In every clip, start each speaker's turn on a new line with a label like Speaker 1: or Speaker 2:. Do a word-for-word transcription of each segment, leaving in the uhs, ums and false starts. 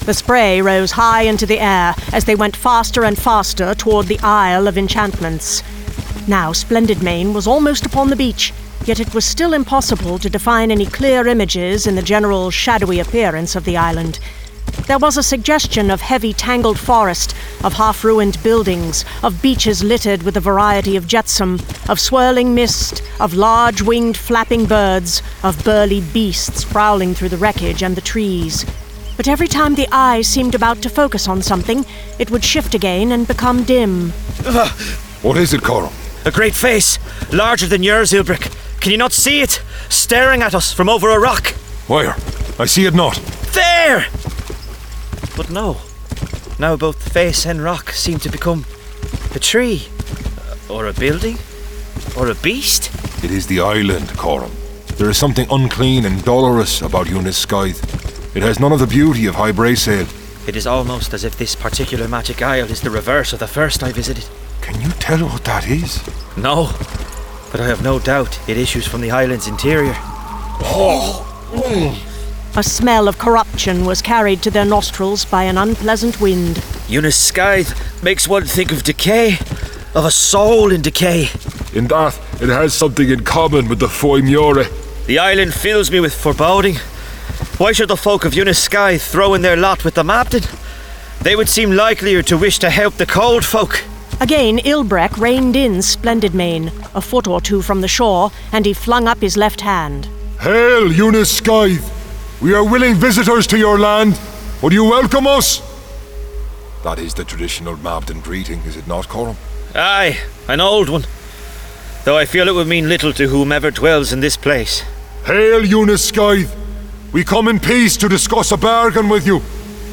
Speaker 1: The spray rose high into the air as they went faster and faster toward the Isle of Enchantments. Now Splendid Mane was almost upon the beach, yet it was still impossible to define any clear images in the general shadowy appearance of the island. There was a suggestion of heavy tangled forest, of half-ruined buildings, of beaches littered with a variety of jetsam, of swirling mist, of large winged flapping birds, of burly beasts prowling through the wreckage and the trees. But every time the eye seemed about to focus on something, it would shift again and become dim.
Speaker 2: Uh,
Speaker 3: what is it, Coram?
Speaker 2: A great face, larger than yours, Ilbrick. Can you not see it? Staring at us from over a rock.
Speaker 3: Where? I see it not.
Speaker 2: There! But no. Now both the face and rock seem to become a tree. Or a building. Or a beast.
Speaker 3: It is the island, Coram. There is something unclean and dolorous about Unas Scythe. It has none of the beauty of High Braesale.
Speaker 2: It is almost as if this particular magic isle is the reverse of the first I visited.
Speaker 3: Can you tell what that is?
Speaker 2: No, but I have no doubt it issues from the island's interior.
Speaker 3: Oh.
Speaker 1: A smell of corruption was carried to their nostrils by an unpleasant wind.
Speaker 2: Unas Scythe makes one think of decay, of a soul in decay.
Speaker 3: In that, it has something in common with the Foimure.
Speaker 2: The island fills me with foreboding. Why should the folk of Unas Scythe throw in their lot with the Mabden? They would seem likelier to wish to help the cold folk.
Speaker 1: Again, Ilbrek reined in Splendid Mane, a foot or two from the shore, and he flung up his left hand.
Speaker 3: Hail, Unas Scythe! We are willing visitors to your land. Would you welcome us? That is the traditional Mabden greeting, is it not, Coram?
Speaker 2: Aye, an old one. Though I feel it would mean little to whomever dwells in this place.
Speaker 3: Hail, Unas Scythe! We come in peace to discuss a bargain with you.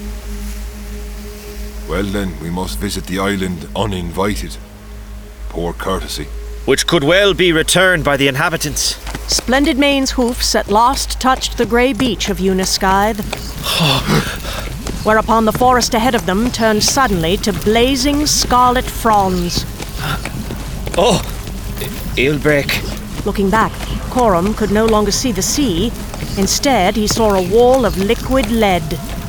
Speaker 3: Well then, we must visit the island uninvited. Poor courtesy.
Speaker 2: Which could well be returned by the inhabitants.
Speaker 1: Splendid Mane's hoofs at last touched the grey beach of Unas Scythe. Whereupon the forest ahead of them turned suddenly to blazing scarlet fronds.
Speaker 2: Oh, Ilbrick.
Speaker 1: Looking back, Coram could no longer see the sea. Instead, he saw a wall of liquid lead.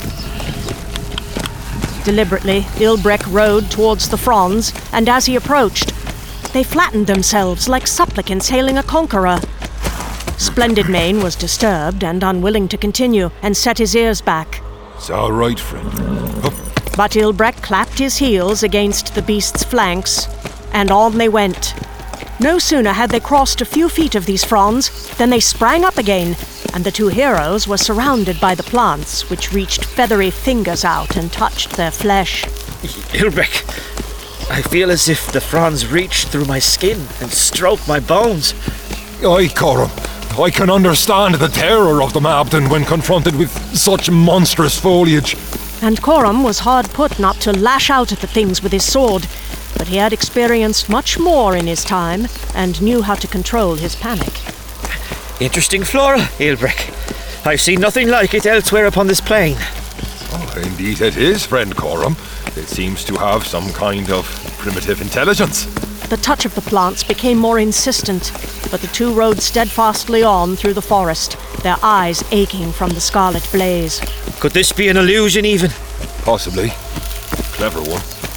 Speaker 1: Deliberately, Ilbrek rode towards the fronds, and as he approached, they flattened themselves like supplicants hailing a conqueror. Splendid Mane was disturbed and unwilling to continue, and set his ears back.
Speaker 3: It's all right, friend. Hup.
Speaker 1: But Ilbrek clapped his heels against the beast's flanks, and on they went. No sooner had they crossed a few feet of these fronds than they sprang up again, and the two heroes were surrounded by the plants, which reached feathery fingers out and touched their flesh.
Speaker 2: Ilbrick, I feel as if the fronds reached through my skin and stroked my bones.
Speaker 3: Aye, Coram. I can understand the terror of the Mabden when confronted with such monstrous foliage.
Speaker 1: And Coram was hard put not to lash out at the things with his sword, but he had experienced much more in his time and knew how to control his panic.
Speaker 2: Interesting flora, Ilbrick. I've seen nothing like it elsewhere upon this plain.
Speaker 3: Oh, indeed it is, friend Coram. It seems to have some kind of primitive intelligence.
Speaker 1: The touch of the plants became more insistent, but the two rode steadfastly on through the forest, their eyes aching from the scarlet blaze.
Speaker 2: Could this be an illusion, even?
Speaker 3: Possibly. Clever one.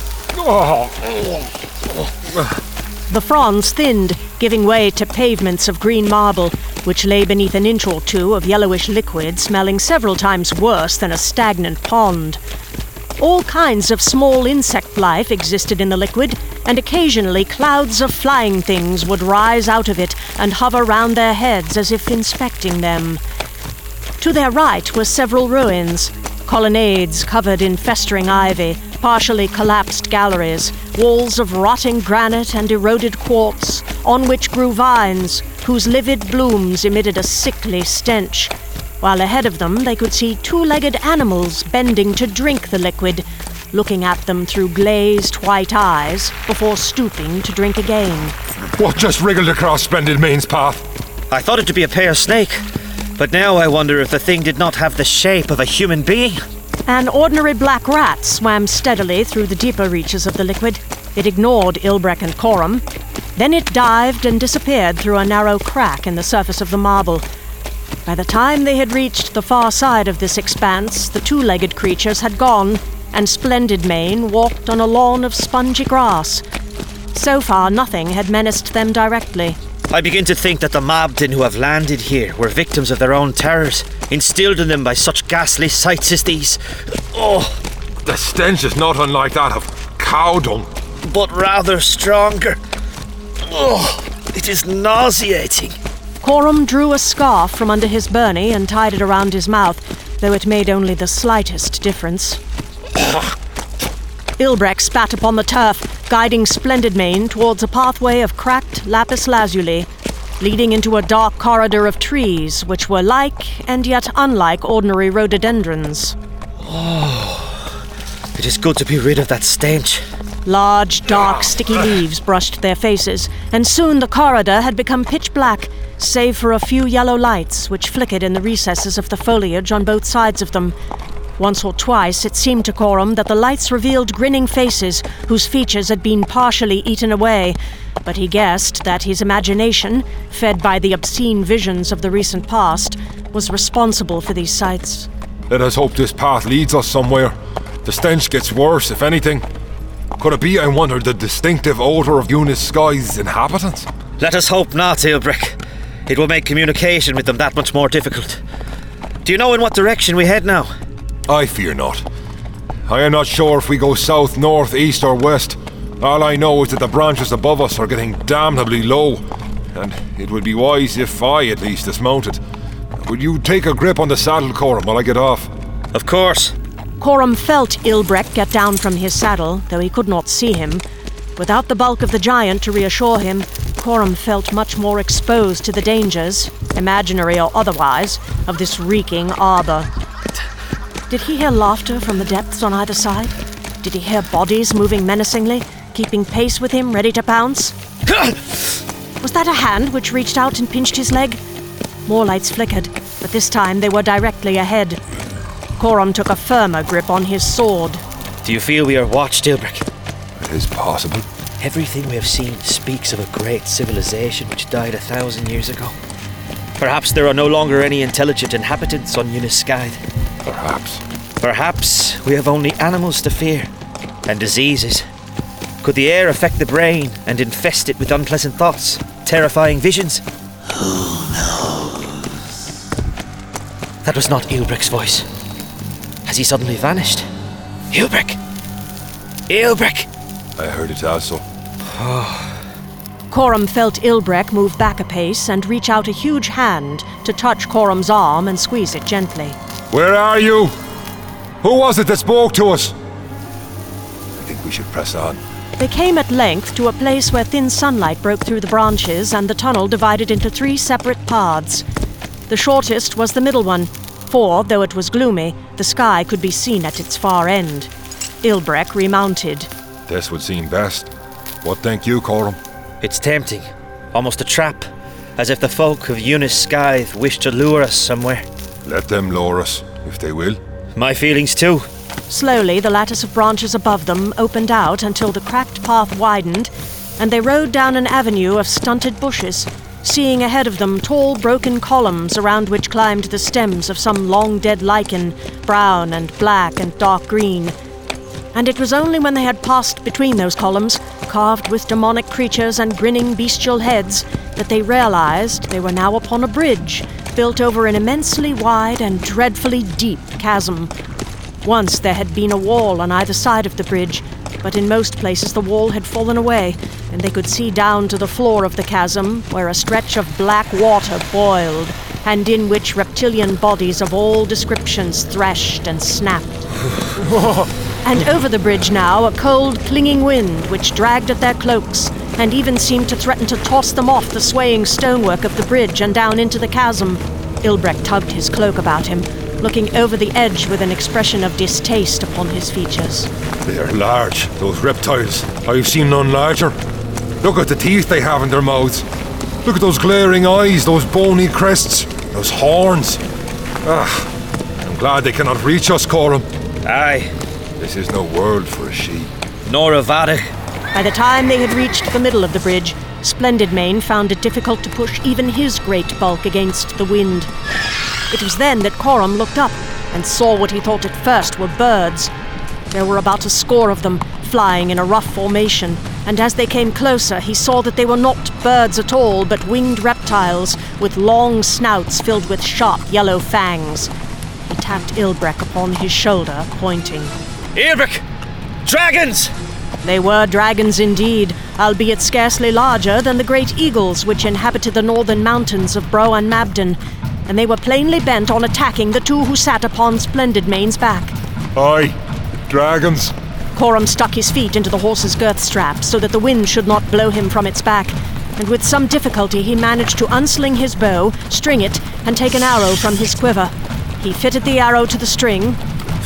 Speaker 1: The fronds thinned, giving way to pavements of green marble, which lay beneath an inch or two of yellowish liquid smelling several times worse than a stagnant pond. All kinds of small insect life existed in the liquid, and occasionally clouds of flying things would rise out of it and hover round their heads as if inspecting them. To their right were several ruins, colonnades covered in festering ivy, partially collapsed galleries, walls of rotting granite and eroded quartz, on which grew vines, whose livid blooms emitted a sickly stench, while ahead of them they could see two-legged animals bending to drink the liquid, looking at them through glazed white eyes before stooping to drink again.
Speaker 3: What just wriggled across Splendid Mane's path?
Speaker 2: I thought it to be a pear snake, but now I wonder if the thing did not have the shape of a human being.
Speaker 1: An ordinary black rat swam steadily through the deeper reaches of the liquid. It ignored Ilbrek and Coram. Then it dived and disappeared through a narrow crack in the surface of the marble. By the time they had reached the far side of this expanse, the two-legged creatures had gone, and Splendid Mane walked on a lawn of spongy grass. So far, nothing had menaced them directly.
Speaker 2: I begin to think that the Mabden who have landed here were victims of their own terrors, instilled in them by such ghastly sights as these. Oh,
Speaker 3: The stench is not unlike that of cow dung.
Speaker 2: but rather stronger. Oh, it is nauseating.
Speaker 1: Coram drew a scarf from under his byrnie and tied it around his mouth, though it made only the slightest difference. Ilbrek spat upon the turf, guiding Splendid Mane towards a pathway of cracked lapis lazuli, leading into a dark corridor of trees, which were like, and yet unlike, ordinary rhododendrons.
Speaker 2: It is good to be rid of that stench.
Speaker 1: Large, dark, sticky leaves brushed their faces, and soon the corridor had become pitch black, save for a few yellow lights which flickered in the recesses of the foliage on both sides of them. Once or twice it seemed to Coram that the lights revealed grinning faces whose features had been partially eaten away, but he guessed that his imagination, fed by the obscene visions of the recent past, was responsible for these sights.
Speaker 3: Let us hope this path leads us somewhere. The stench gets worse, if anything. Could it be, I wonder, the distinctive odour of Eunice Sky's inhabitants?
Speaker 2: Let us hope not, Ilbrek. It will make communication with them that much more difficult. Do you know in what direction we head now?
Speaker 3: I fear not. I am not sure if we go south, north, east or west. All I know is that the branches above us are getting damnably low, and it would be wise if I, at least, dismounted. Would you take a grip on the saddle, Coram, while I get off?
Speaker 2: Of course.
Speaker 1: Coram felt Ilbrek get down from his saddle, though he could not see him. Without the bulk of the giant to reassure him, Coram felt much more exposed to the dangers, imaginary or otherwise, of this reeking arbor. Did he hear laughter from the depths on either side? Did he hear bodies moving menacingly, keeping pace with him, ready to pounce? Was that a hand which reached out and pinched his leg? More lights flickered, but this time they were directly ahead. Coram took a firmer grip on his sword.
Speaker 2: Do you feel we are watched, Ilbrek?
Speaker 3: It is possible.
Speaker 2: Everything we have seen speaks of a great civilization which died a thousand years ago. Perhaps there are no longer any intelligent inhabitants on Eunice Skythe.
Speaker 3: Perhaps.
Speaker 2: Perhaps we have only animals to fear, and diseases. Could the air affect the brain and infest it with unpleasant thoughts, terrifying visions? Who knows? That was not Ilbrek's voice. Has he suddenly vanished? Ilbrek! Ilbrek!
Speaker 3: I heard it also.
Speaker 1: Coram felt Ilbrek move back a pace and reach out a huge hand to touch Coram's arm and squeeze it gently.
Speaker 3: Where are you? Who was it that spoke to us? I think we should press on.
Speaker 1: They came at length to a place where thin sunlight broke through the branches and the tunnel divided into three separate paths. The shortest was the middle one, for, though it was gloomy, the sky could be seen at its far end. Ilbrek remounted.
Speaker 3: This would seem best. What think you, Coram?
Speaker 2: It's tempting, almost a trap, as if the folk of Eunice Skythe wish to lure us somewhere.
Speaker 3: Let them lure us, if they will.
Speaker 2: My feelings too.
Speaker 1: Slowly, the lattice of branches above them opened out until the cracked path widened, and they rode down an avenue of stunted bushes, seeing ahead of them tall, broken columns around which climbed the stems of some long-dead lichen, brown and black and dark green. And it was only when they had passed between those columns, carved with demonic creatures and grinning bestial heads, that they realized they were now upon a bridge, built over an immensely wide and dreadfully deep chasm. Once there had been a wall on either side of the bridge, but in most places the wall had fallen away, and they could see down to the floor of the chasm, where a stretch of black water boiled, and in which reptilian bodies of all descriptions threshed and snapped. And over the bridge now, a cold, clinging wind which dragged at their cloaks, and even seemed to threaten to toss them off the swaying stonework of the bridge and down into the chasm. Ilbrek tugged his cloak about him, looking over the edge with an expression of distaste upon his features.
Speaker 3: They are large, those reptiles. I've seen none larger. Look at the teeth they have in their mouths. Look at those glaring eyes, those bony crests, those horns. Ah, I'm glad they cannot reach us, Coram.
Speaker 2: Aye.
Speaker 3: This is no world for a sheep.
Speaker 2: Nor a Vada.
Speaker 1: By the time they had reached the middle of the bridge, Splendid Mane found it difficult to push even his great bulk against the wind. It was then that Coram looked up and saw what he thought at first were birds. There were about a score of them, flying in a rough formation, and as they came closer, he saw that they were not birds at all, but winged reptiles with long snouts filled with sharp yellow fangs. He tapped Ilbrek upon his shoulder, pointing.
Speaker 2: Ilbrek! Dragons!
Speaker 1: They were dragons indeed, albeit scarcely larger than the great eagles which inhabited the northern mountains of Bro and Mabden, and they were plainly bent on attacking the two who sat upon Splendid Mane's back.
Speaker 3: Aye, dragons.
Speaker 1: Coram stuck his feet into the horse's girth strap so that the wind should not blow him from its back, and with some difficulty he managed to unsling his bow, string it, and take an arrow from his quiver. He fitted the arrow to the string,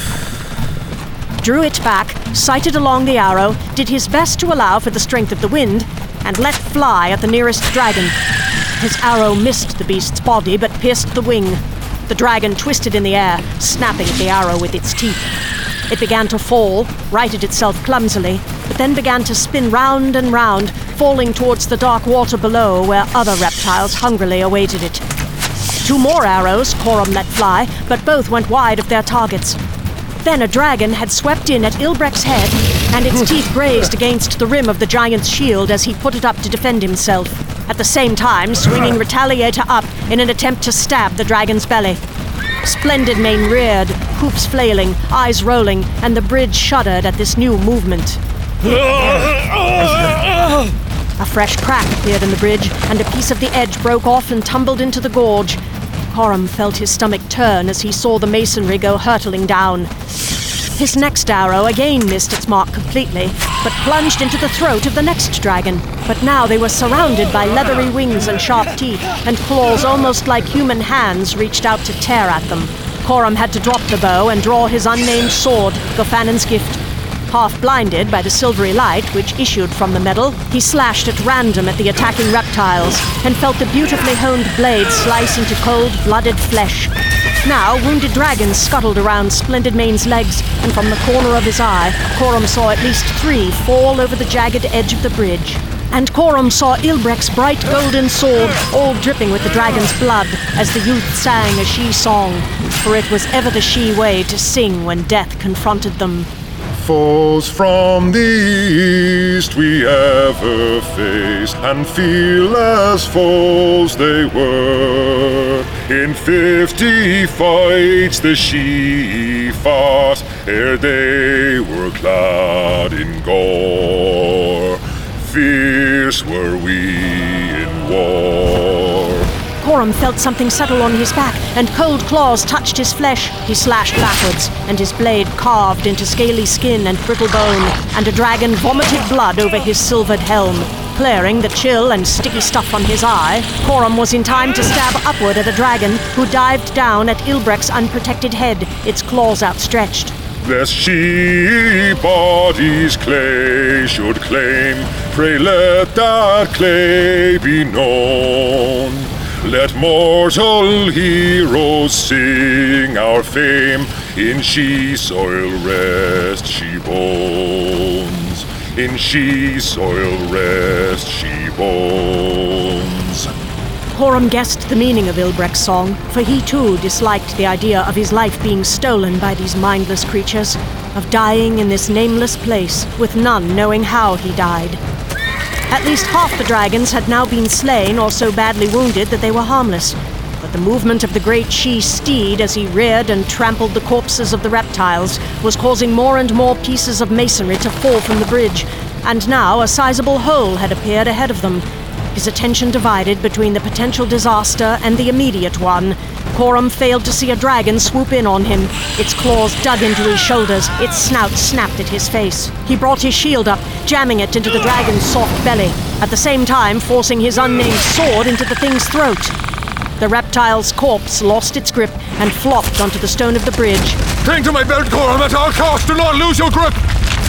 Speaker 1: drew it back, sighted along the arrow, did his best to allow for the strength of the wind, and let fly at the nearest dragon. His arrow missed the beast's body, but pierced the wing. The dragon twisted in the air, snapping at the arrow with its teeth. It began to fall, righted itself clumsily, but then began to spin round and round, falling towards the dark water below where other reptiles hungrily awaited it. Two more arrows Coram let fly, but both went wide of their targets. Then a dragon had swept in at Ilbrek's head, and its teeth grazed against the rim of the giant's shield as he put it up to defend himself, at the same time swinging Retaliator up in an attempt to stab the dragon's belly. Splendid Mane reared, hoofs flailing, eyes rolling, and the bridge shuddered at this new movement. A fresh crack appeared in the bridge, and a piece of the edge broke off and tumbled into the gorge. Coram felt his stomach turn as he saw the masonry go hurtling down. His next arrow again missed its mark completely, but plunged into the throat of the next dragon. But now they were surrounded by leathery wings and sharp teeth, and claws almost like human hands reached out to tear at them. Coram had to drop the bow and draw his unnamed sword, Gothanan's gift. Half blinded by the silvery light which issued from the metal, he slashed at random at the attacking reptiles, and felt the beautifully honed blade slice into cold-blooded flesh. Now, wounded dragons scuttled around Splendid Mane's legs, and from the corner of his eye, Coram saw at least three fall over the jagged edge of the bridge. And Coram saw Ilbrek's bright golden sword, all dripping with the dragon's blood, as the youth sang a she song, for it was ever the she way to sing when death confronted them.
Speaker 4: Foes from the east we ever faced, and fearless foes they were. In fifty fights the she fought, ere they were clad in gore. Fierce were we in war.
Speaker 1: Coram felt something settle on his back, and cold claws touched his flesh. He slashed backwards, and his blade carved into scaly skin and brittle bone, and a dragon vomited blood over his silvered helm. Clearing the chill and sticky stuff from his eye, Coram was in time to stab upward at a dragon who dived down at Ilbrek's unprotected head, its claws outstretched.
Speaker 4: Lest she body's clay should claim, pray let that clay be known. Let mortal heroes sing our fame, in she soil rest she bones, in she soil rest she bones.
Speaker 1: Coram guessed the meaning of Ilbrek's song, for he too disliked the idea of his life being stolen by these mindless creatures, of dying in this nameless place, with none knowing how he died. At least half the dragons had now been slain or so badly wounded that they were harmless, but the movement of the great she steed as he reared and trampled the corpses of the reptiles was causing more and more pieces of masonry to fall from the bridge, and now a sizable hole had appeared ahead of them. His attention divided between the potential disaster and the immediate one. Coram failed to see a dragon swoop in on him. Its claws dug into his shoulders, its snout snapped at his face. He brought his shield up, jamming it into the dragon's soft belly, at the same time forcing his unnamed sword into the thing's throat. The reptile's corpse lost its grip and flopped onto the stone of the bridge.
Speaker 3: Cling to my belt, Coram, at all costs! Do not lose your grip!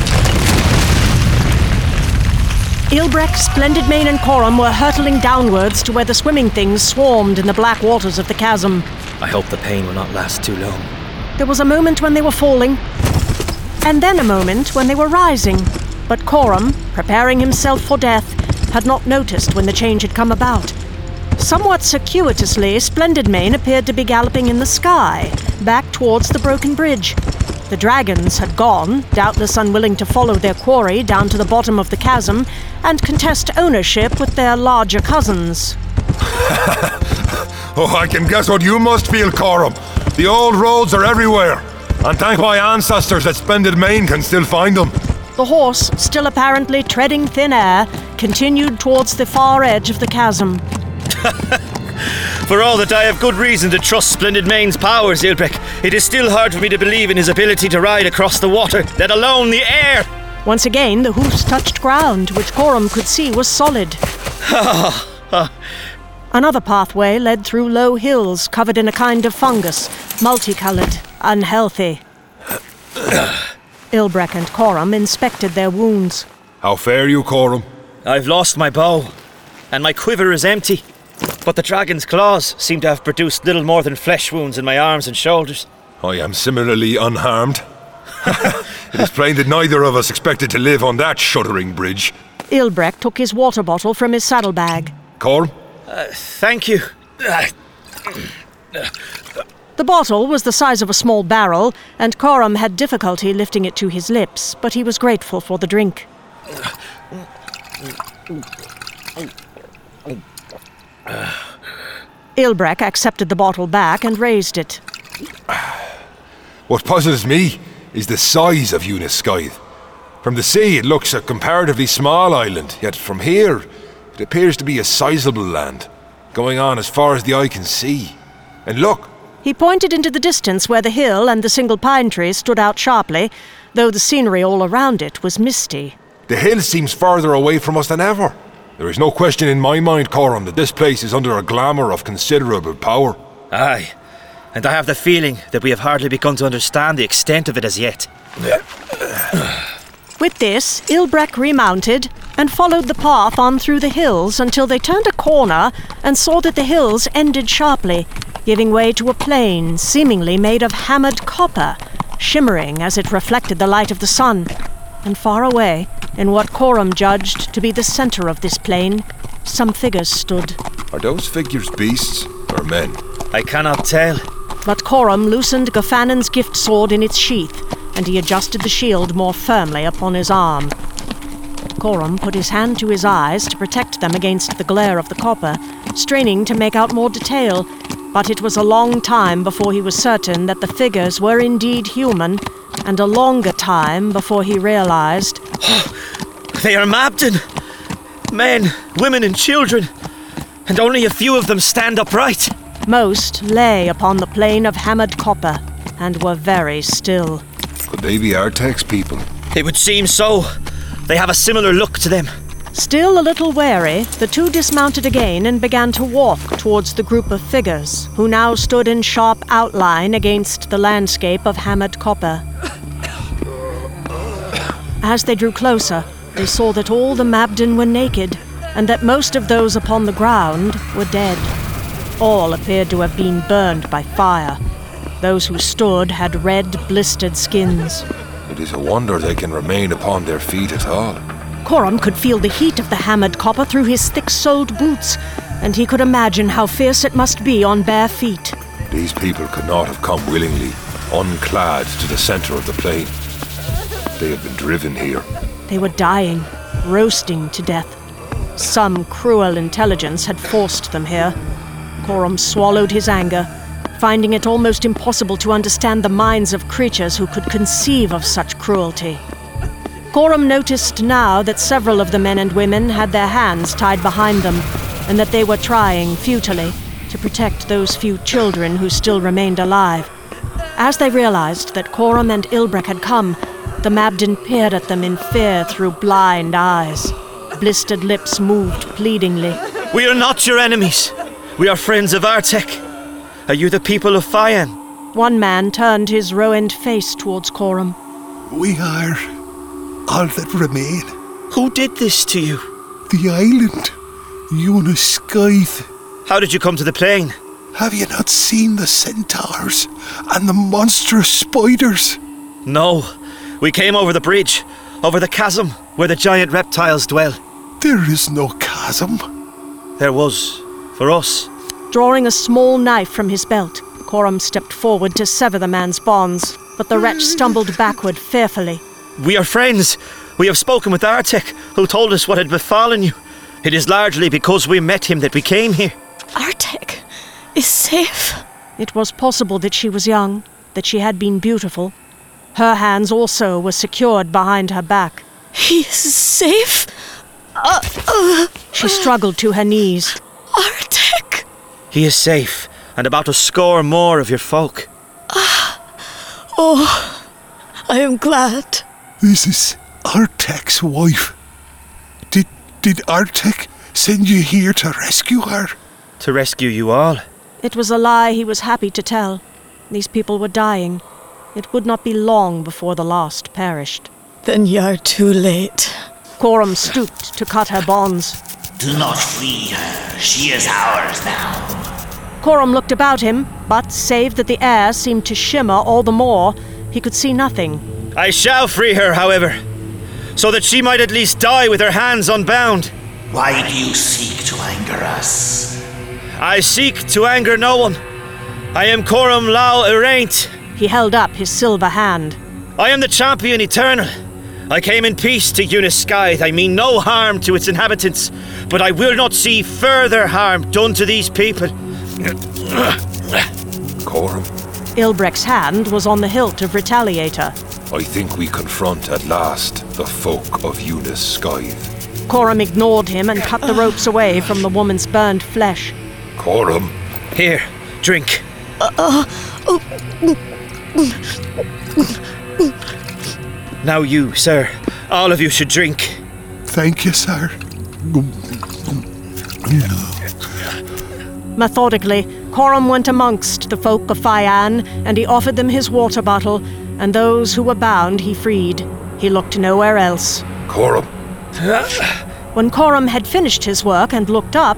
Speaker 1: Ilbrek, Splendid Mane, and Coram were hurtling downwards to where the swimming things swarmed in the black waters of the chasm.
Speaker 2: I hope the pain will not last too long.
Speaker 1: There was a moment when they were falling, and then a moment when they were rising. But Coram, preparing himself for death, had not noticed when the change had come about. Somewhat circuitously, Splendid Mane appeared to be galloping in the sky, back towards the broken bridge. The dragons had gone, doubtless unwilling to follow their quarry down to the bottom of the chasm and contest ownership with their larger cousins.
Speaker 3: Oh, I can guess what you must feel, Coram. The old roads are everywhere, and thank my ancestors that Splendid Mane can still find them.
Speaker 1: The horse, still apparently treading thin air, continued towards the far edge of the chasm.
Speaker 2: For all that I have good reason to trust Splendid Mane's powers, Ilbrek, it is still hard for me to believe in his ability to ride across the water, let alone the air.
Speaker 1: Once again, the hoofs touched ground, which Coram could see was solid. Another pathway led through low hills covered in a kind of fungus, multicolored, unhealthy. Ilbrek and Coram inspected their wounds.
Speaker 3: How fare you, Coram?
Speaker 2: I've lost my bow, and my quiver is empty. But the dragon's claws seem to have produced little more than flesh wounds in my arms and shoulders.
Speaker 3: I am similarly unharmed. It is plain that neither of us expected to live on that shuddering bridge.
Speaker 1: Ilbrek took his water bottle from his saddlebag.
Speaker 3: Coram?
Speaker 2: Uh, thank you.
Speaker 1: The bottle was the size of a small barrel, and Coram had difficulty lifting it to his lips, but he was grateful for the drink. Ilbrek accepted the bottle back and raised it.
Speaker 3: What puzzles me is the size of Eunice Scythe. From the sea it looks a comparatively small island, yet from here it appears to be a sizable land, going on as far as the eye can see. And look!
Speaker 1: He pointed into the distance where the hill and the single pine tree stood out sharply, though the scenery all around it was misty.
Speaker 3: The hill seems farther away from us than ever. There is no question in my mind, Coram, that this place is under a glamour of considerable power.
Speaker 2: Aye, and I have the feeling that we have hardly begun to understand the extent of it as yet.
Speaker 1: With this, Ilbrek remounted and followed the path on through the hills until they turned a corner and saw that the hills ended sharply, giving way to a plain seemingly made of hammered copper, shimmering as it reflected the light of the sun. And far away, in what Coram judged to be the center of this plain, some figures stood.
Speaker 3: Are those figures beasts or men?
Speaker 2: I cannot tell.
Speaker 1: But Coram loosened Gafanan's gift sword in its sheath, and he adjusted the shield more firmly upon his arm. Coram put his hand to his eyes to protect them against the glare of the copper, straining to make out more detail, but it was a long time before he was certain that the figures were indeed human, and a longer time before he realized...
Speaker 2: They are Mabden! Men, women and children, and only a few of them stand upright.
Speaker 1: Most lay upon the plain of hammered copper, and were very still.
Speaker 3: Could they be Artek's people?
Speaker 2: It would seem so. They have a similar look to them.
Speaker 1: Still a little wary, the two dismounted again and began to walk towards the group of figures, who now stood in sharp outline against the landscape of hammered copper. As they drew closer, they saw that all the Mabden were naked, and that most of those upon the ground were dead. All appeared to have been burned by fire. Those who stood had red, blistered skins.
Speaker 3: It is a wonder they can remain upon their feet at all.
Speaker 1: Coram could feel the heat of the hammered copper through his thick-soled boots, and he could imagine how fierce it must be on bare feet.
Speaker 3: These people could not have come willingly, unclad, to the center of the plain. They have been driven here.
Speaker 1: They were dying, roasting to death. Some cruel intelligence had forced them here. Coram swallowed his anger, finding it almost impossible to understand the minds of creatures who could conceive of such cruelty. Coram noticed now that several of the men and women had their hands tied behind them, and that they were trying, futilely, to protect those few children who still remained alive. As they realized that Coram and Ilbrek had come, the Mabden peered at them in fear through blind eyes. Blistered lips moved pleadingly.
Speaker 2: We are not your enemies. We are friends of Artek. Are you the people of Fian?
Speaker 1: One man turned his ruined face towards Coram.
Speaker 5: We are all that remain.
Speaker 2: Who did this to you?
Speaker 5: The island. Eunice Scythe.
Speaker 2: How did you come to the plain?
Speaker 5: Have you not seen the centaurs and the monstrous spiders?
Speaker 2: No. We came over the bridge, over the chasm, where the giant reptiles dwell.
Speaker 5: There is no chasm.
Speaker 2: There was, for us.
Speaker 1: Drawing a small knife from his belt, Coram stepped forward to sever the man's bonds, but the wretch stumbled backward fearfully.
Speaker 2: We are friends. We have spoken with Artek, who told us what had befallen you. It is largely because we met him that we came here.
Speaker 6: Artek is safe.
Speaker 1: It was possible that she was young, that she had been beautiful. Her hands also were secured behind her back.
Speaker 6: He is safe. Uh, uh,
Speaker 1: she struggled to her knees.
Speaker 6: Artek!
Speaker 2: He is safe, and about a score more of your folk.
Speaker 6: Ah. Oh, I am glad.
Speaker 5: This is Artek's wife. Did, did Artek send you here to rescue her?
Speaker 2: To rescue you all?
Speaker 1: It was a lie he was happy to tell. These people were dying. It would not be long before the last perished.
Speaker 6: Then you are too late.
Speaker 1: Coram stooped to cut her bonds.
Speaker 7: Do not free her. She is ours now.
Speaker 1: Coram looked about him, but save that the air seemed to shimmer all the more, he could see nothing.
Speaker 2: I shall free her, however, so that she might at least die with her hands unbound.
Speaker 7: Why do you seek to anger us?
Speaker 2: I seek to anger no one. I am Coram Lau Eraint.
Speaker 1: He held up his silver hand.
Speaker 2: I am the champion eternal. I came in peace to Eunice Scythe. I mean no harm to its inhabitants, but I will not see further harm done to these people.
Speaker 3: Coram?
Speaker 1: Ilbrecht's hand was on the hilt of Retaliator.
Speaker 3: I think we confront at last the folk of Eunice Scythe.
Speaker 1: Coram ignored him and cut the ropes away from the woman's burned flesh.
Speaker 3: Coram?
Speaker 2: Here, drink.
Speaker 6: Uh, uh, oh.
Speaker 2: Now you, sir, all of you should drink.
Speaker 5: Thank you, sir.
Speaker 1: Methodically, Coram went amongst the folk of Fiann, and he offered them his water bottle, and those who were bound he freed. He looked nowhere else.
Speaker 3: Coram.
Speaker 1: When Coram had finished his work and looked up,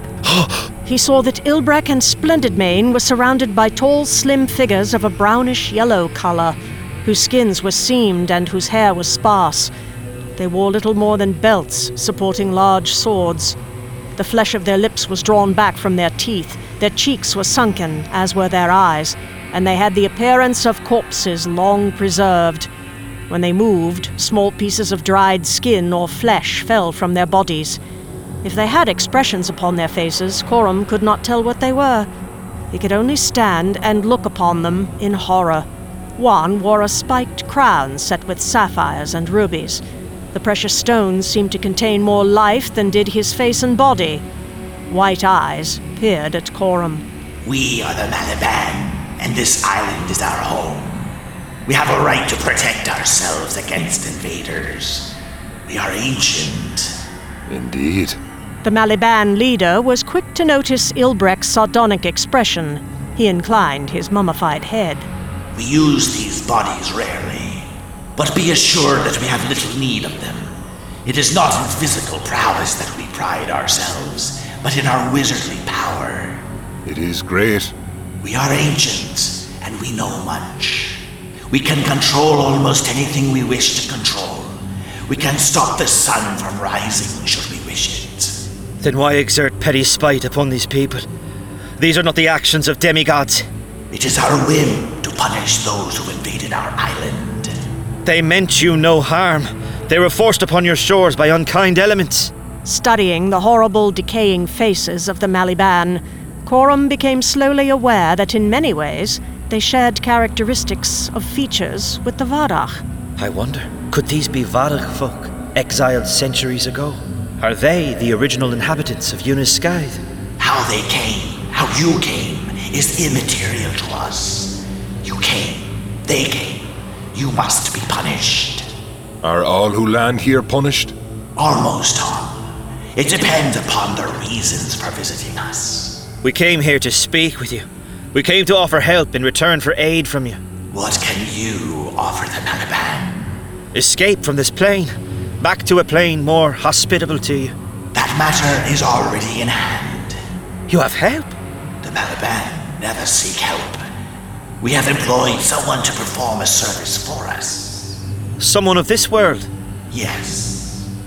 Speaker 1: he saw that Ilbrecht and Splendidmane were surrounded by tall, slim figures of a brownish-yellow color, whose skins were seamed and whose hair was sparse. They wore little more than belts, supporting large swords. The flesh of their lips was drawn back from their teeth, their cheeks were sunken, as were their eyes, and they had the appearance of corpses long preserved. When they moved, small pieces of dried skin or flesh fell from their bodies. If they had expressions upon their faces, Coram could not tell what they were. He could only stand and look upon them in horror. One wore a spiked crown set with sapphires and rubies. The precious stones seemed to contain more life than did his face and body. White eyes peered at Coram.
Speaker 7: We are the Maliban, and this island is our home. We have a right to protect ourselves against invaders. We are ancient.
Speaker 3: Indeed.
Speaker 1: The Maliban leader was quick to notice Ilbrecht's sardonic expression. He inclined his mummified head.
Speaker 7: We use these bodies rarely, but be assured that we have little need of them. It is not in physical prowess that we pride ourselves, but in our wizardly power.
Speaker 3: It is great.
Speaker 7: We are ancient, and we know much. We can control almost anything we wish to control. We can stop the sun from rising should we wish it.
Speaker 2: Then why exert petty spite upon these people? These are not the actions of demigods.
Speaker 7: It is our whim to punish those who invaded our island.
Speaker 2: They meant you no harm. They were forced upon your shores by unkind elements.
Speaker 1: Studying the horrible, decaying faces of the Maliban, Coram became slowly aware that in many ways they shared characteristics of features with the Varach.
Speaker 2: I wonder, could these be Varach folk, exiled centuries ago? Are they the original inhabitants of Eunice Scythe?
Speaker 7: How they came, how you came, is immaterial to us. You came, they came. You must be punished.
Speaker 3: Are all who land here punished?
Speaker 7: Almost all. It depends upon their reasons for visiting us.
Speaker 2: We came here to speak with you. We came to offer help in return for aid from you.
Speaker 7: What can you offer the Maliban?
Speaker 2: Escape from this plane, back to a plane more hospitable to you.
Speaker 7: That matter is already in hand.
Speaker 2: You have help?
Speaker 7: The Maliban never seek help. We have employed someone to perform a service for us.
Speaker 2: Someone of this world?
Speaker 7: Yes.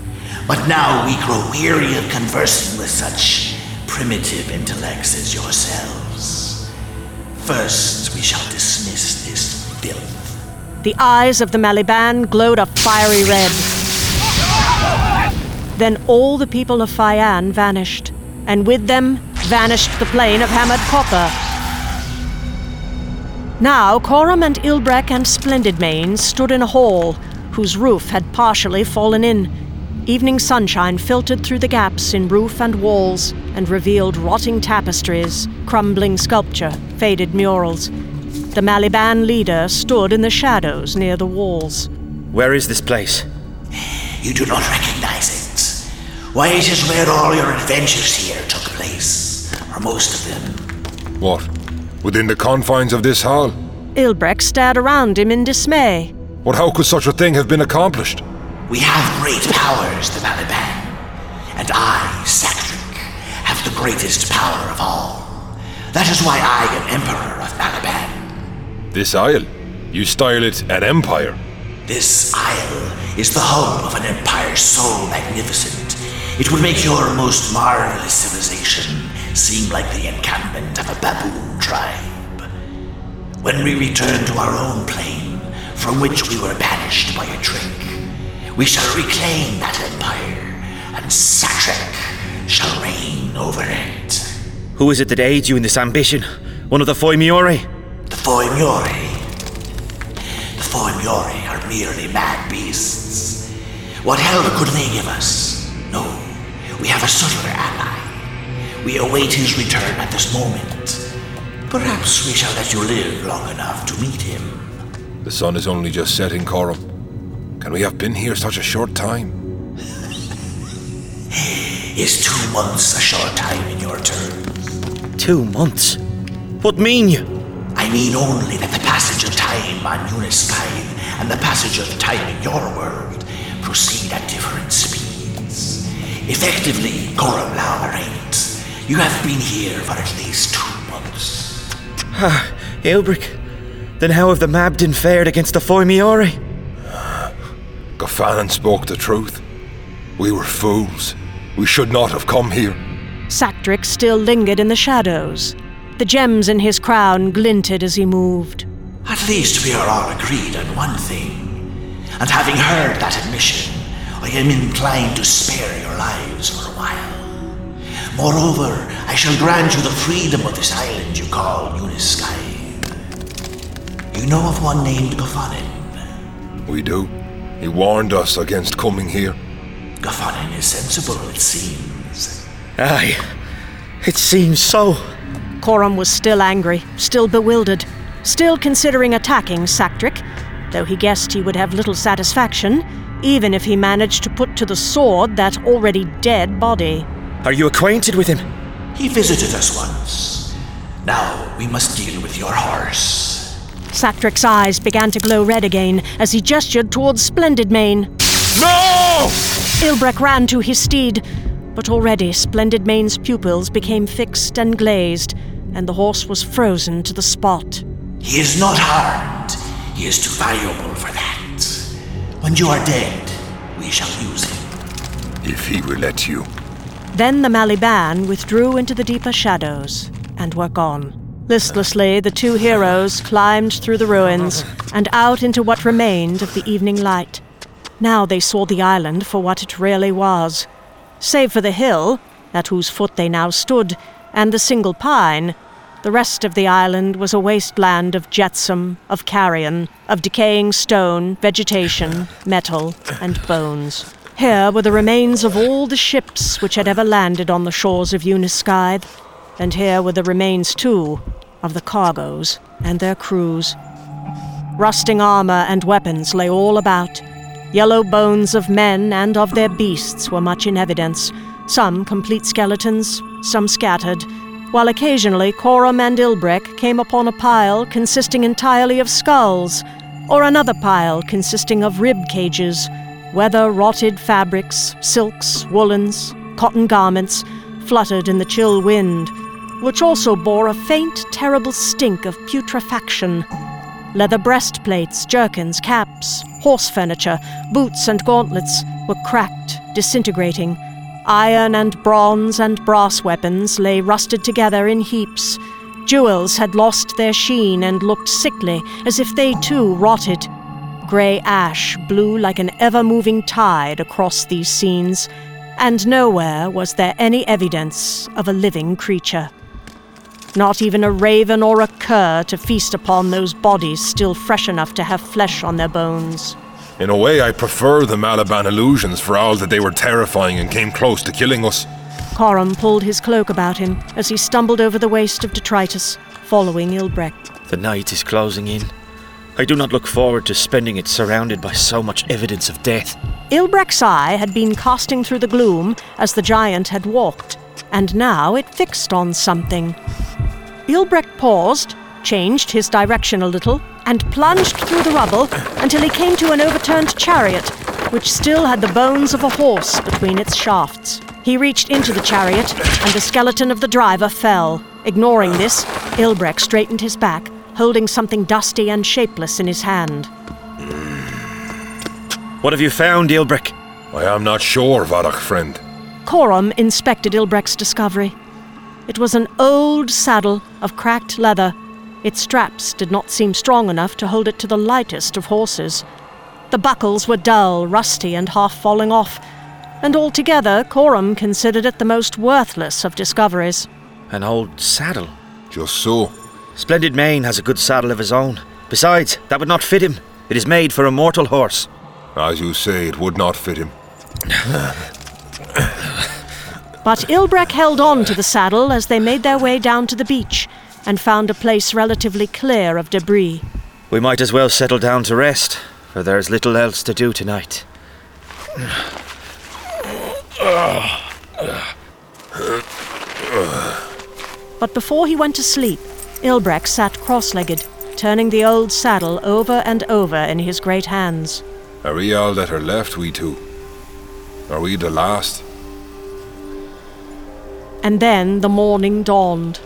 Speaker 7: But now we grow weary of conversing with such primitive intellects as yourselves. First, we shall dismiss this filth.
Speaker 1: The eyes of the Maliban glowed a fiery red. Then all the people of Fian vanished, and with them vanished the plain of hammered copper. Now Coram and Ilbrek and Splendidmane stood in a hall, whose roof had partially fallen in. Evening sunshine filtered through the gaps in roof and walls and revealed rotting tapestries, crumbling sculpture, faded murals. The Maliban leader stood in the shadows near the walls.
Speaker 2: Where is this place?
Speaker 7: You do not recognize it. Why, it is where all your adventures here took place, or most of them.
Speaker 3: What? Within the confines of this hall?
Speaker 1: Ilbrek stared around him in dismay.
Speaker 3: But how could such a thing have been accomplished?
Speaker 7: We have great powers, the Maliban. And I, Saktric, have the greatest power of all. That is why I am Emperor of Maliban.
Speaker 3: This isle? You style it an empire?
Speaker 7: This isle is the home of an empire so magnificent, it would make your most marvelous civilization seem like the encampment of a baboon tribe. When we return to our own plane, from which we were banished by a trick, we shall reclaim that empire, and Saktric shall reign over it.
Speaker 2: Who is it that aids you in this ambition? One of the Foimiori?
Speaker 7: The Foimiori. The Foimiori are merely mad beasts. What help could they give us? No, we have a subtler ally. We await his return at this moment. Perhaps we shall let you live long enough to meet him.
Speaker 3: The sun is only just setting, Coram. Can we have been here such a short time?
Speaker 7: Is two months a short time in your terms?
Speaker 2: Two months? What mean you?
Speaker 7: I mean only that the passage of time on Uniskyle and the passage of time in your world proceed at different speeds. Effectively, Coram Laurent, you have been here for at least two months.
Speaker 2: Ah, Ilbrek. Then how have the Mabdin fared against the Foimiori?
Speaker 3: Gofanan spoke the truth. We were fools. We should not have come here.
Speaker 1: Saktric still lingered in the shadows. The gems in his crown glinted as he moved.
Speaker 7: At least we are all agreed on one thing. And having heard that admission, I am inclined to spare your lives for a while. Moreover, I shall grant you the freedom of this island you call Uniskyle. You know of one named Gofanin?
Speaker 3: We do. He warned us against coming here.
Speaker 7: Gofanin is sensible, it seems.
Speaker 2: Aye, it seems so.
Speaker 1: Coram was still angry, still bewildered, still considering attacking Saktric, though he guessed he would have little satisfaction, even if he managed to put to the sword that already dead body.
Speaker 2: Are you acquainted with him?
Speaker 7: He visited us once. Now we must deal with your horse.
Speaker 1: Saktric's eyes began to glow red again as he gestured towards Splendidmane.
Speaker 3: No!
Speaker 1: Ilbrek ran to his steed, but already Splendidmane's pupils became fixed and glazed, and the horse was frozen to the spot.
Speaker 7: He is not harmed. He is too valuable for that. When you are dead, we shall use him.
Speaker 3: If he will let you.
Speaker 1: Then the Maliban withdrew into the deeper shadows and were gone. Listlessly, the two heroes climbed through the ruins and out into what remained of the evening light. Now they saw the island for what it really was. Save for the hill, at whose foot they now stood, and the single pine, the rest of the island was a wasteland of jetsam, of carrion, of decaying stone, vegetation, metal, and bones. Here were the remains of all the ships which had ever landed on the shores of Uniskyle, and here were the remains, too, of the cargoes and their crews. Rusting armor and weapons lay all about. Yellow bones of men and of their beasts were much in evidence, some complete skeletons, some scattered, while occasionally Coram and Ilbrek came upon a pile consisting entirely of skulls, or another pile consisting of rib cages, weather-rotted fabrics, silks, woolens, cotton garments, fluttered in the chill wind, which also bore a faint, terrible stink of putrefaction. Leather breastplates, jerkins, caps, horse furniture, boots and gauntlets were cracked, disintegrating. Iron and bronze and brass weapons lay rusted together in heaps. Jewels had lost their sheen and looked sickly, as if they too rotted. Grey ash blew like an ever-moving tide across these scenes, and nowhere was there any evidence of a living creature. Not even a raven or a cur to feast upon those bodies still fresh enough to have flesh on their bones.
Speaker 3: In a way, I prefer the Malaban illusions for all that they were terrifying and came close to killing us.
Speaker 1: Coram pulled his cloak about him as he stumbled over the waste of detritus, following Ilbrek.
Speaker 2: The night is closing in. I do not look forward to spending it surrounded by so much evidence of death.
Speaker 1: Ilbrek's eye had been casting through the gloom as the giant had walked, and now it fixed on something. Ilbrek paused, changed his direction a little, and plunged through the rubble until he came to an overturned chariot, which still had the bones of a horse between its shafts. He reached into the chariot, and the skeleton of the driver fell. Ignoring this, Ilbrek straightened his back, holding something dusty and shapeless in his hand.
Speaker 2: What have you found, Ilbrek?
Speaker 3: I am not sure, Varach friend.
Speaker 1: Coram inspected Ilbrek's discovery. It was an old saddle of cracked leather. Its straps did not seem strong enough to hold it to the lightest of horses. The buckles were dull, rusty, and half falling off, and altogether Coram considered it the most worthless of discoveries.
Speaker 2: An old saddle?
Speaker 3: Just so.
Speaker 2: Splendid Mane has a good saddle of his own. Besides, that would not fit him. It is made for a mortal horse.
Speaker 3: As you say, it would not fit him.
Speaker 1: But Ilbrek held on to the saddle as they made their way down to the beach and found a place relatively clear of debris.
Speaker 2: We might as well settle down to rest, for there is little else to do tonight.
Speaker 1: But before he went to sleep, Ilbrek sat cross-legged, turning the old saddle over and over in his great hands.
Speaker 3: Are we all that are left, we two? Are we the last?
Speaker 1: And then the morning dawned.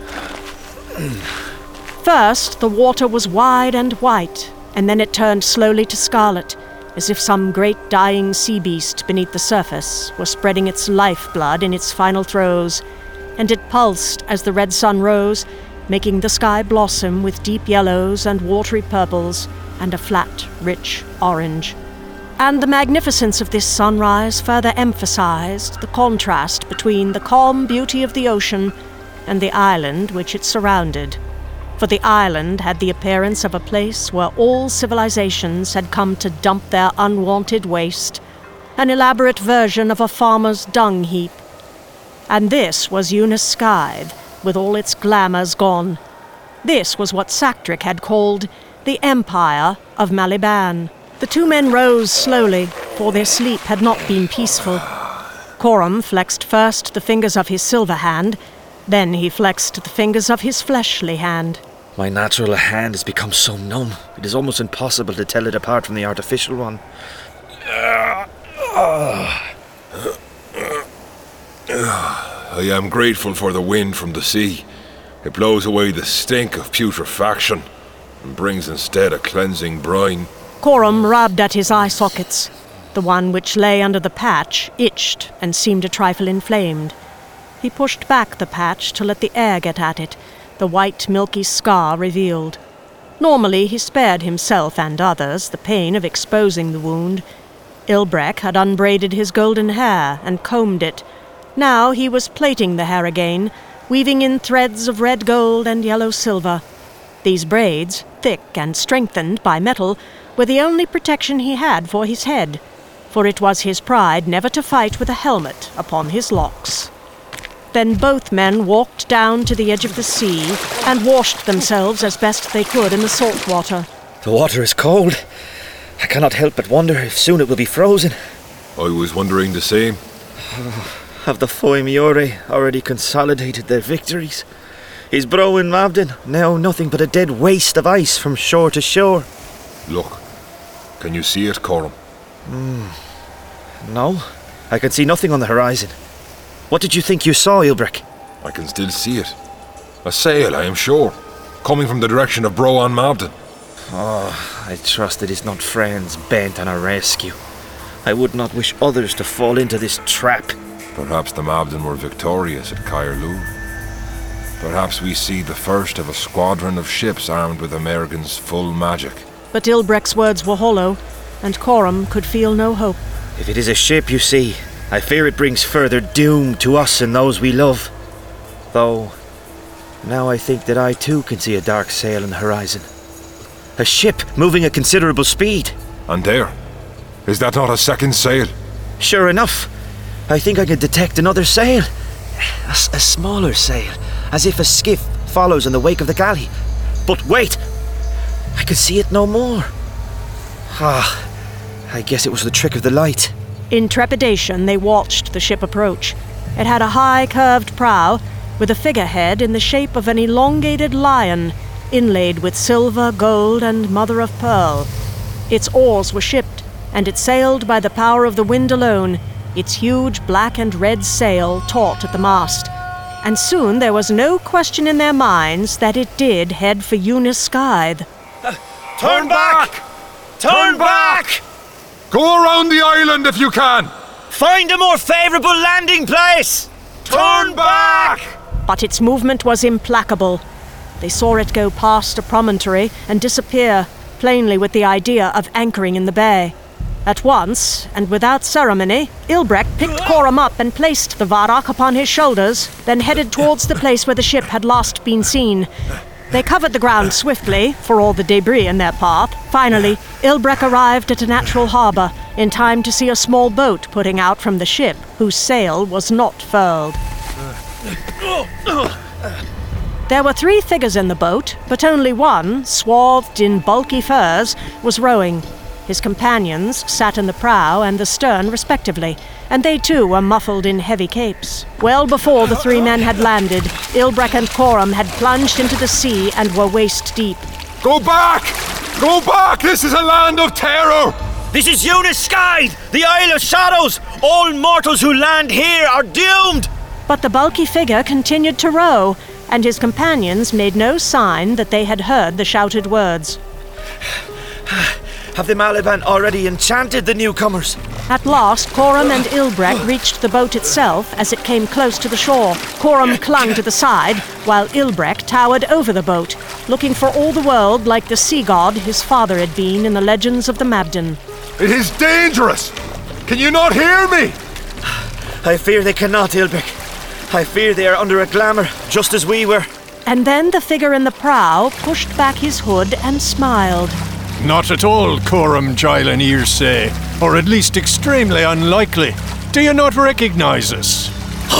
Speaker 1: First, the water was wide and white, and then it turned slowly to scarlet, as if some great dying sea beast beneath the surface were spreading its lifeblood in its final throes, and it pulsed as the red sun rose, making the sky blossom with deep yellows and watery purples, and a flat, rich orange. And the magnificence of this sunrise further emphasized the contrast between the calm beauty of the ocean and the island which it surrounded. For the island had the appearance of a place where all civilizations had come to dump their unwanted waste, an elaborate version of a farmer's dung heap. And this was Eunice Skythe, with all its glamours gone. This was what Saktric had called the Empire of Maliban. The two men rose slowly, for their sleep had not been peaceful. Coram flexed first the fingers of his silver hand, then he flexed the fingers of his fleshly hand.
Speaker 2: My natural hand has become so numb, it is almost impossible to tell it apart from the artificial one.
Speaker 3: I am grateful for the wind from the sea. It blows away the stink of putrefaction and brings instead a cleansing brine.
Speaker 1: Coram rubbed at his eye sockets. The one which lay under the patch itched and seemed a trifle inflamed. He pushed back the patch to let the air get at it, the white milky scar revealed. Normally he spared himself and others the pain of exposing the wound. Ilbrek had unbraided his golden hair and combed it. Now he was plaiting the hair again, weaving in threads of red gold and yellow silver. These braids, thick and strengthened by metal, were the only protection he had for his head, for it was his pride never to fight with a helmet upon his locks. Then both men walked down to the edge of the sea and washed themselves as best they could in the salt water.
Speaker 2: The water is cold. I cannot help but wonder if soon it will be frozen.
Speaker 3: I was wondering the same.
Speaker 2: Have the Foimiore already consolidated their victories? Is Bro in Mavden now nothing but a dead waste of ice from shore to shore?
Speaker 3: Look, can you see it, Coram?
Speaker 2: Mm. No, I can see nothing on the horizon. What did you think you saw, Ilbrek?
Speaker 3: I can still see it. A sail, I am sure, coming from the direction of Broan Mavden.
Speaker 2: Oh, I trust it is not friends bent on a rescue. I would not wish others to fall into this trap.
Speaker 3: Perhaps the Mabden were victorious at Caerlú. Perhaps we see the first of a squadron of ships armed with Emergen's full magic.
Speaker 1: But Ilbrec's words were hollow, and Coram could feel no hope.
Speaker 2: If it is a ship, you see, I fear it brings further doom to us and those we love. Though, now I think that I too can see a dark sail on the horizon. A ship moving at considerable speed.
Speaker 3: And there, is that not a second sail?
Speaker 2: Sure enough. I think I can detect another sail. A, s- a smaller sail, as if a skiff follows in the wake of the galley. But wait! I can see it no more. Ah, I guess it was the trick of the light.
Speaker 1: In trepidation, they watched the ship approach. It had a high, curved prow, with a figurehead in the shape of an elongated lion, inlaid with silver, gold, and mother-of-pearl. Its oars were shipped, and it sailed by the power of the wind alone, its huge black and red sail taut at the mast. And soon there was no question in their minds that it did head for Eunice Scythe.
Speaker 2: Turn back! Turn back!
Speaker 3: Go around the island if you can!
Speaker 2: Find a more favourable landing place! Turn back!
Speaker 1: But its movement was implacable. They saw it go past a promontory and disappear, plainly with the idea of anchoring in the bay. At once, and without ceremony, Ilbrec picked Coram up and placed the Varrock upon his shoulders, then headed towards the place where the ship had last been seen. They covered the ground swiftly, for all the debris in their path. Finally, Ilbrec arrived at a natural harbour, in time to see a small boat putting out from the ship, whose sail was not furled. There were three figures in the boat, but only one, swathed in bulky furs, was rowing. His companions sat in the prow and the stern respectively, and they too were muffled in heavy capes. Well before the three men had landed, Ilbrec and Coram had plunged into the sea and were waist deep.
Speaker 3: Go back! Go back! This is a land of terror!
Speaker 2: This is Eunice Scythe, the Isle of Shadows! All mortals who land here are doomed!
Speaker 1: But the bulky figure continued to row, and his companions made no sign that they had heard the shouted words.
Speaker 2: Have the Maliban already enchanted the newcomers?
Speaker 1: At last, Coram and Ilbrec reached the boat itself as it came close to the shore. Coram clung to the side, while Ilbrec towered over the boat, looking for all the world like the sea god his father had been in the legends of the Mabden.
Speaker 3: It is dangerous! Can you not hear me?
Speaker 2: I fear they cannot, Ilbrec. I fear they are under a glamour, just as we were.
Speaker 1: And then the figure in the prow pushed back his hood and smiled.
Speaker 8: Not at all, Coram Gillen Earsay, or at least extremely unlikely. Do you not recognize us?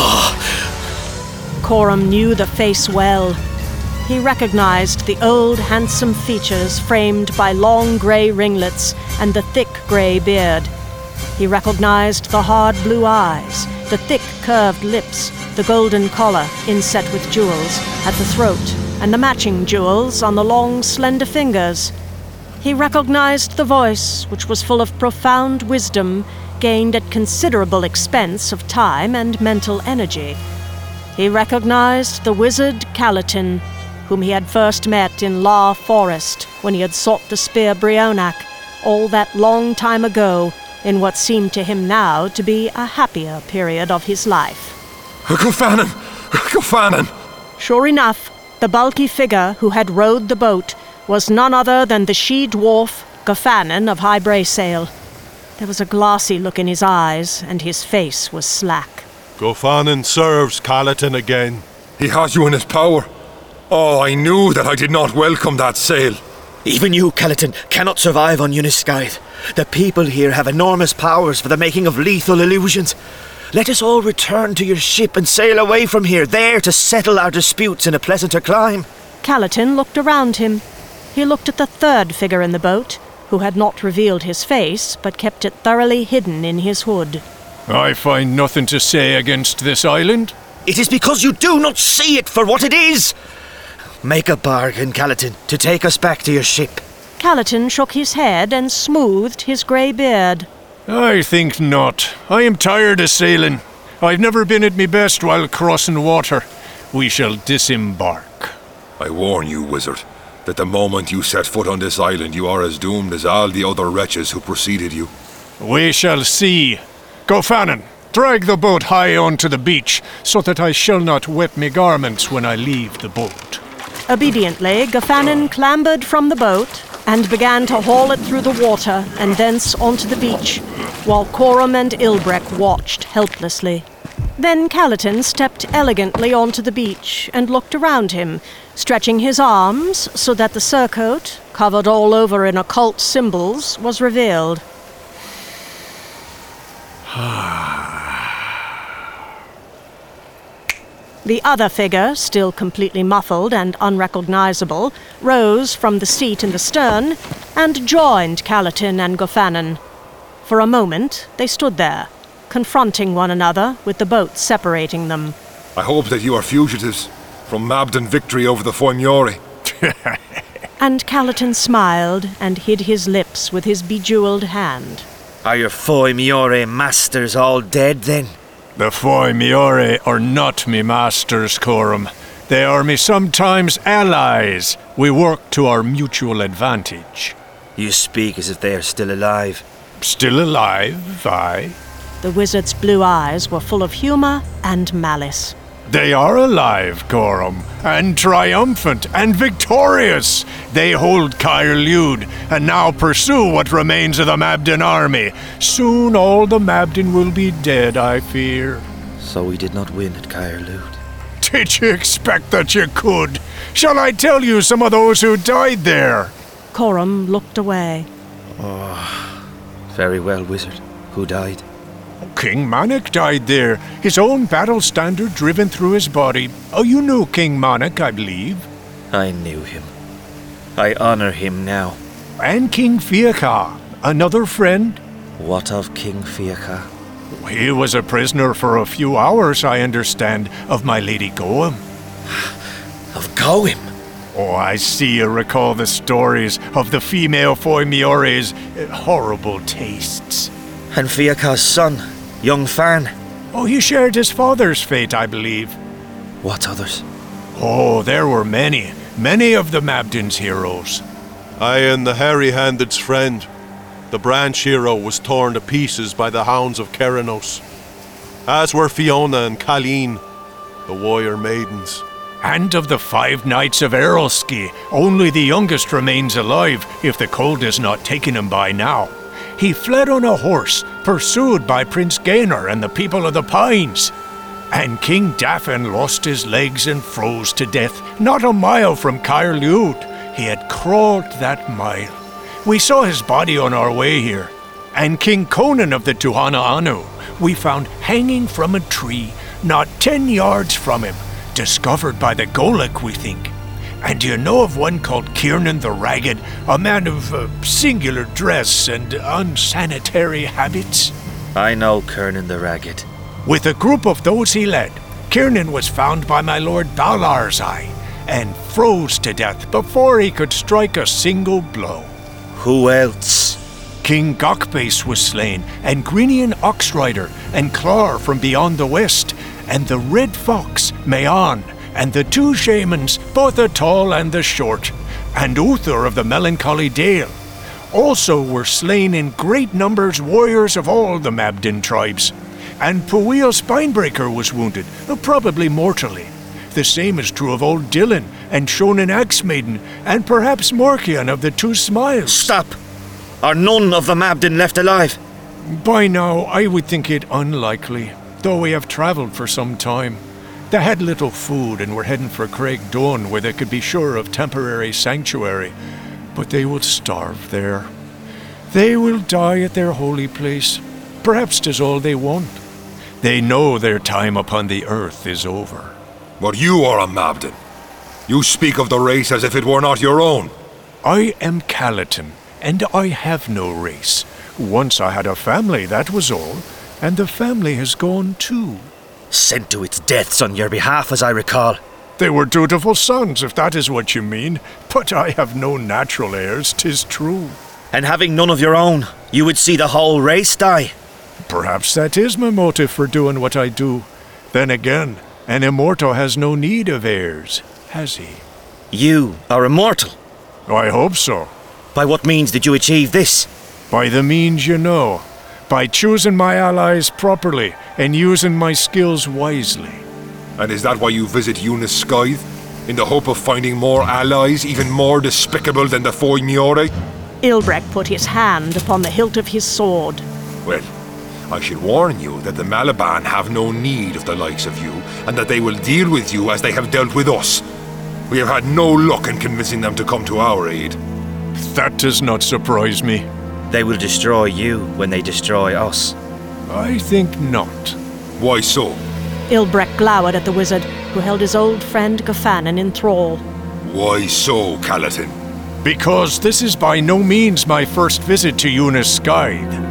Speaker 1: Coram knew the face well. He recognized the old, handsome features framed by long grey ringlets and the thick grey beard. He recognized the hard blue eyes, the thick curved lips, the golden collar inset with jewels at the throat, and the matching jewels on the long, slender fingers. He recognized the voice, which was full of profound wisdom, gained at considerable expense of time and mental energy. He recognized the wizard Calatin, whom he had first met in La Forest when he had sought to spear Brionac, all that long time ago, in what seemed to him now to be a happier period of his life.
Speaker 3: Gofannon! Gofannon!
Speaker 1: Sure enough, the bulky figure who had rowed the boat was none other than the she-dwarf Gofannon of High Braesail. There was a glassy look in his eyes, and his face was slack.
Speaker 9: Gofannon serves Calatin again.
Speaker 3: He has you in his power. Oh, I knew that I did not welcome that sail.
Speaker 2: Even you, Calatin, cannot survive on Eunice Scythe. The people here have enormous powers for the making of lethal illusions. Let us all return to your ship and sail away from here, there to settle our disputes in a pleasanter clime.
Speaker 1: Calatin looked around him. He looked at the third figure in the boat, who had not revealed his face, but kept it thoroughly hidden in his hood.
Speaker 8: I find nothing to say against this island.
Speaker 2: It is because you do not see it for what it is. Make a bargain, Calatin, to take us back to your ship.
Speaker 1: Calatin shook his head and smoothed his grey beard.
Speaker 8: I think not. I am tired of sailing. I've never been at me best while crossing water. We shall disembark.
Speaker 3: I warn you, wizard, that the moment you set foot on this island, you are as doomed as all the other wretches who preceded you.
Speaker 8: We shall see. Gofannon, drag the boat high onto the beach, so that I shall not wet my garments when I leave the boat.
Speaker 1: Obediently, Gofannon clambered from the boat and began to haul it through the water and thence onto the beach, while Coram and Ilbrek watched helplessly. Then Calatin stepped elegantly onto the beach and looked around him, stretching his arms so that the surcoat, covered all over in occult symbols, was revealed. The other figure, still completely muffled and unrecognizable, rose from the seat in the stern and joined Calatin and Gofannon. For a moment, they stood there, confronting one another with the boat separating them.
Speaker 3: I hope that you are fugitives from Mabden victory over the Foimiori.
Speaker 1: And Calatin smiled and hid his lips with his bejeweled hand.
Speaker 2: Are your Foimiori masters all dead, then?
Speaker 8: The Foimiori are not me masters, Coram. They are me sometimes allies. We work to our mutual advantage.
Speaker 2: You speak as if they are still alive.
Speaker 8: Still alive, aye.
Speaker 1: The wizard's blue eyes were full of humor and malice.
Speaker 8: They are alive, Coram, and triumphant and victorious. They hold Caer Lud, and now pursue what remains of the Mabden army. Soon all the Mabden will be dead, I fear.
Speaker 2: So we did not win at Caer Lud.
Speaker 8: Did you expect that you could? Shall I tell you some of those who died there?
Speaker 1: Coram looked away.
Speaker 2: Oh, very well, wizard. Who died?
Speaker 8: King Manik died there, his own battle standard driven through his body. Oh, you knew King Manik, I believe.
Speaker 2: I knew him. I honor him now.
Speaker 8: And King Fiacha, another friend.
Speaker 2: What of King Fiacha?
Speaker 8: He was a prisoner for a few hours, I understand, of my Lady Goem.
Speaker 2: Of Goem?
Speaker 8: Oh, I see you recall the stories of the female Foimiori's uh, horrible tastes.
Speaker 2: And Fiacha's son, young Fan?
Speaker 8: Oh, he shared his father's fate, I believe.
Speaker 2: What others?
Speaker 8: Oh, there were many, many of the Mabden's heroes.
Speaker 9: I and the hairy-handed's friend. The branch hero was torn to pieces by the hounds of Keranos. As were Fiona and Colleen, the warrior maidens.
Speaker 8: And of the five knights of Erelski, only the youngest remains alive, if the cold has not taken him by now. He fled on a horse, pursued by Prince Gaynor and the people of the Pines. And King Daffin lost his legs and froze to death, not a mile from Caer Lud. He had crawled that mile. We saw his body on our way here. And King Conan of the Tuhana Anu, we found hanging from a tree, not ten yards from him, discovered by the Golek, we think. And do you know of one called Kiernan the Ragged, a man of uh, singular dress and unsanitary habits?
Speaker 2: I know Kiernan the Ragged.
Speaker 8: With a group of those he led, Kiernan was found by my lord Valarzai and froze to death before he could strike a single blow.
Speaker 2: Who else?
Speaker 8: King Gokbase was slain, and Greenian Oxrider, and Clar from beyond the west, and the Red Fox, Mayon, and the two shamans, both the tall and the short, and Uther of the Melancholy Dale. Also were slain in great numbers warriors of all the Mabden tribes. And Puil Spinebreaker was wounded, probably mortally. The same is true of old Dylan, and Shonen Axemaiden, and perhaps Morkian of the Two Smiles.
Speaker 2: Stop! Are none of the Mabden left alive?
Speaker 8: By now, I would think it unlikely, though we have travelled for some time. They had little food and were heading for Craig Dun, where they could be sure of temporary sanctuary. But they will starve there. They will die at their holy place. Perhaps 'tis all they want. They know their time upon the earth is over.
Speaker 3: But you are a Mabden. You speak of the race as if it were not your own.
Speaker 8: I am Calatin, and I have no race. Once I had a family, that was all, and the family has gone too.
Speaker 2: Sent to its deaths on your behalf, as I recall.
Speaker 8: They were dutiful sons, if that is what you mean, but I have no natural heirs, 'tis true.
Speaker 2: And having none of your own, you would see the whole race die?
Speaker 8: Perhaps that is my motive for doing what I do. Then again, an immortal has no need of heirs, has he?
Speaker 2: You are immortal?
Speaker 8: I hope so.
Speaker 2: By what means did you achieve this?
Speaker 8: By the means you know. By choosing my allies properly and using my skills wisely.
Speaker 3: And is that why you visit Eunice Scythe? In the hope of finding more allies, even more despicable than the Foy Miore?
Speaker 1: Ilbrek put his hand upon the hilt of his sword.
Speaker 3: Well, I should warn you that the Malaban have no need of the likes of you, and that they will deal with you as they have dealt with us. We have had no luck in convincing them to come to our aid.
Speaker 8: That does not surprise me.
Speaker 2: They will destroy you when they destroy us.
Speaker 8: I think not.
Speaker 3: Why so?
Speaker 1: Ilbrek glowered at the wizard, who held his old friend Gafanin in thrall.
Speaker 3: Why so, Calatin?
Speaker 8: Because this is by no means my first visit to Eunice Scythe.